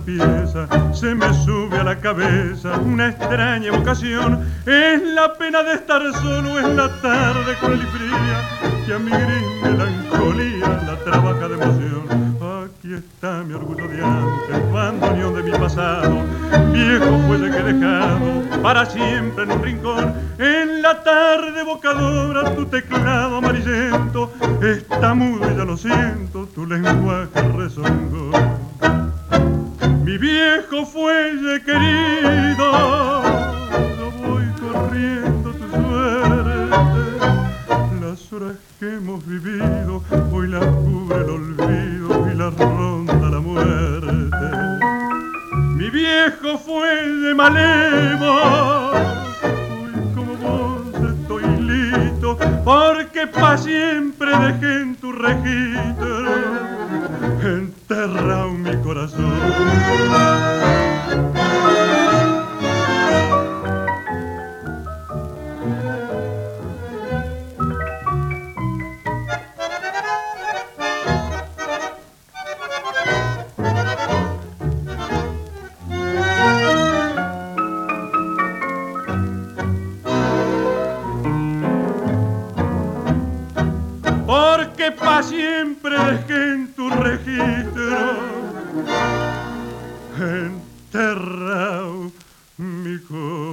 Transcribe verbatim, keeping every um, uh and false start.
pieza, se me sube a la cabeza una extraña evocación. Es la pena de estar solo en la tarde cruel y fría, que a mi gris melancolía la trabaja de emoción. Aquí está mi orgullo de antes, bandoneón de mi pasado, viejo fuelle que he dejado para siempre en un rincón. En la tarde evocadora tu teclado amarillento está mudo y ya lo siento, tu lenguaje rezongó. Mi viejo fuelle querido, yo voy corriendo tu suerte. Las horas que hemos vivido hoy las cubre el olvido y las ronda la muerte. Mi viejo fuelle malevo, hoy como vos estoy listo, porque pa' siempre dejé en tu registro enterrado mi corazón. Porque pa' siempre dejé en tu registro enterrado mi corazón.